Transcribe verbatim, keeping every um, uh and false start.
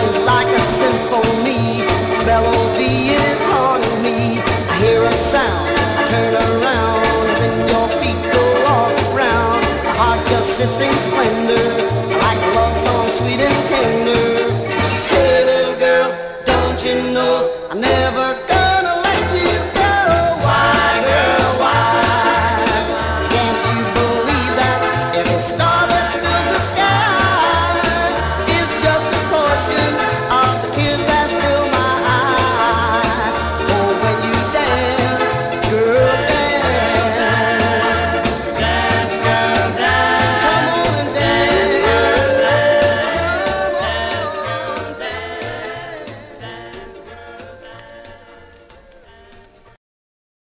is like a symphony. This melody is haunting me. I hear a sound, I turn around, and then your feet go all around. My heart just sits in splendor, like a love song, sweet and tender.